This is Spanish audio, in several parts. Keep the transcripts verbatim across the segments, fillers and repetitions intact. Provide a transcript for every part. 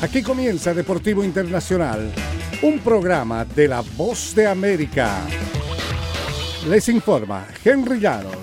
Aquí comienza Deportivo Internacional, un programa de La Voz de América. Les informa Henry Llanos.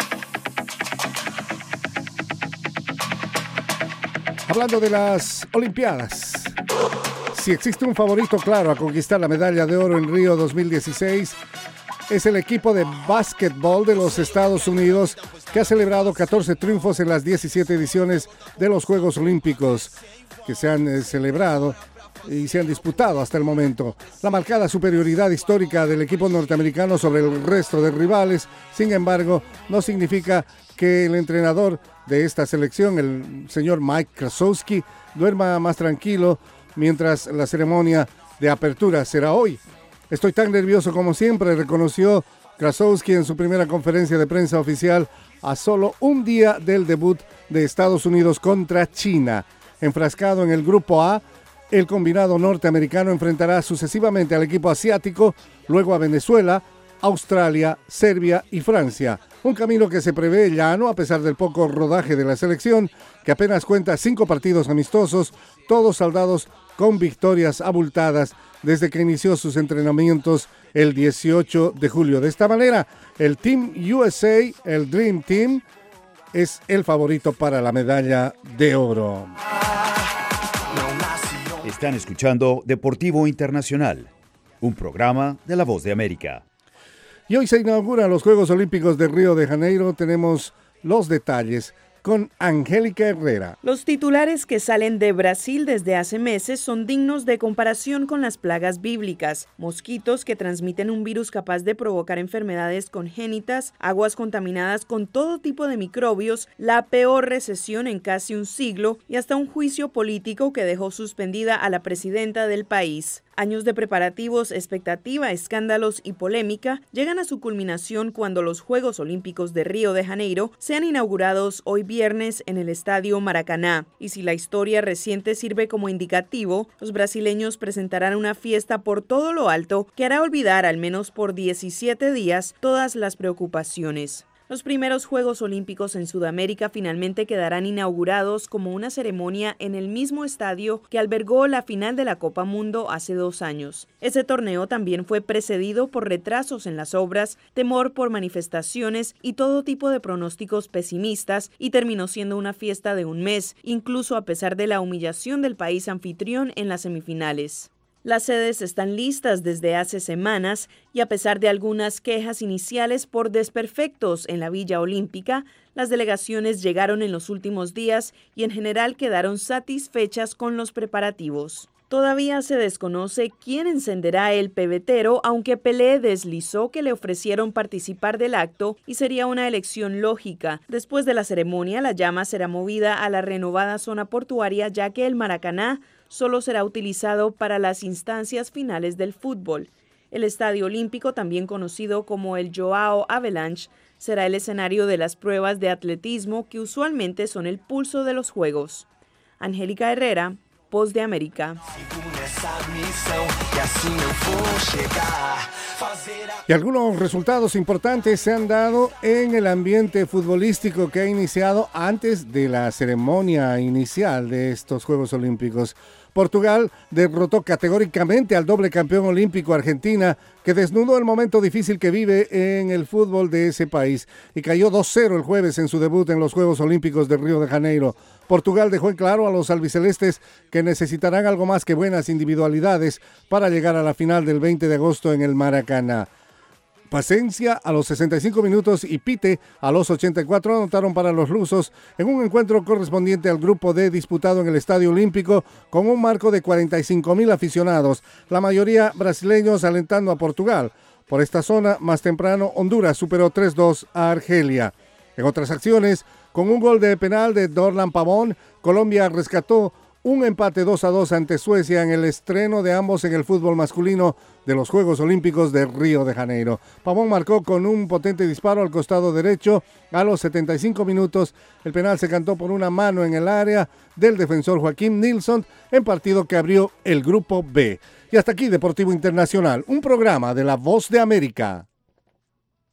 Hablando de las Olimpiadas, si existe un favorito claro a conquistar la medalla de oro en Río dos mil dieciséis, es el equipo de básquetbol de los Estados Unidos, que ha celebrado catorce triunfos en las diecisiete ediciones de los Juegos Olímpicos que se han eh, celebrado y se han disputado hasta el momento. La marcada superioridad histórica del equipo norteamericano sobre el resto de rivales, sin embargo, no significa que el entrenador de esta selección, el señor Mike Krzyzewski, duerma más tranquilo mientras la ceremonia de apertura será hoy. Estoy tan nervioso como siempre, reconoció Krzyzewski en su primera conferencia de prensa oficial a solo un día del debut de Estados Unidos contra China. Enfrascado en el grupo A, el combinado norteamericano enfrentará sucesivamente al equipo asiático, luego a Venezuela, Australia, Serbia y Francia. Un camino que se prevé llano a pesar del poco rodaje de la selección, que apenas cuenta cinco partidos amistosos, todos saldados con victorias abultadas desde que inició sus entrenamientos el dieciocho de julio. De esta manera, el Team U S A, el Dream Team, es el favorito para la medalla de oro. Están escuchando Deportivo Internacional, un programa de La Voz de América. Y hoy se inauguran los Juegos Olímpicos de Río de Janeiro. Tenemos los detalles con Angélica Herrera. Los titulares que salen de Brasil desde hace meses son dignos de comparación con las plagas bíblicas: mosquitos que transmiten un virus capaz de provocar enfermedades congénitas, aguas contaminadas con todo tipo de microbios, la peor recesión en casi un siglo y hasta un juicio político que dejó suspendida a la presidenta del país. Años de preparativos, expectativa, escándalos y polémica llegan a su culminación cuando los Juegos Olímpicos de Río de Janeiro sean inaugurados hoy viernes en el Estadio Maracaná. Y si la historia reciente sirve como indicativo, los brasileños presentarán una fiesta por todo lo alto que hará olvidar al menos por diecisiete días todas las preocupaciones. Los primeros Juegos Olímpicos en Sudamérica finalmente quedarán inaugurados como una ceremonia en el mismo estadio que albergó la final de la Copa Mundo hace dos años. Ese torneo también fue precedido por retrasos en las obras, temor por manifestaciones y todo tipo de pronósticos pesimistas, y terminó siendo una fiesta de un mes, incluso a pesar de la humillación del país anfitrión en las semifinales. Las sedes están listas desde hace semanas y a pesar de algunas quejas iniciales por desperfectos en la Villa Olímpica, las delegaciones llegaron en los últimos días y en general quedaron satisfechas con los preparativos. Todavía se desconoce quién encenderá el pebetero, aunque Pelé deslizó que le ofrecieron participar del acto y sería una elección lógica. Después de la ceremonia, la llama será movida a la renovada zona portuaria, ya que el Maracaná solo será utilizado para las instancias finales del fútbol. El Estadio Olímpico, también conocido como el Joao Avalanche, será el escenario de las pruebas de atletismo que usualmente son el pulso de los Juegos. Angélica Herrera, Voz de América. Y algunos resultados importantes se han dado en el ambiente futbolístico que ha iniciado antes de la ceremonia inicial de estos Juegos Olímpicos. Portugal derrotó categóricamente al doble campeón olímpico Argentina, que desnudó el momento difícil que vive en el fútbol de ese país y cayó dos cero el jueves en su debut en los Juegos Olímpicos de Río de Janeiro. Portugal dejó en claro a los albicelestes que necesitarán algo más que buenas individualidades para llegar a la final del veinte de agosto en el Maracaná. Paciencia a los sesenta y cinco minutos y Pite a los ochenta y cuatro anotaron para los lusos en un encuentro correspondiente al grupo D disputado en el Estadio Olímpico con un marco de cuarenta y cinco mil aficionados, la mayoría brasileños alentando a Portugal. Por esta zona, más temprano, Honduras superó tres dos a Argelia. En otras acciones, con un gol de penal de Dorlan Pavón, Colombia rescató un empate dos a dos ante Suecia en el estreno de ambos en el fútbol masculino de los Juegos Olímpicos de Río de Janeiro. Pavón marcó con un potente disparo al costado derecho a los setenta y cinco minutos. El penal se cantó por una mano en el área del defensor Joaquín Nilsson en partido que abrió el grupo B. Y hasta aquí Deportivo Internacional, un programa de La Voz de América.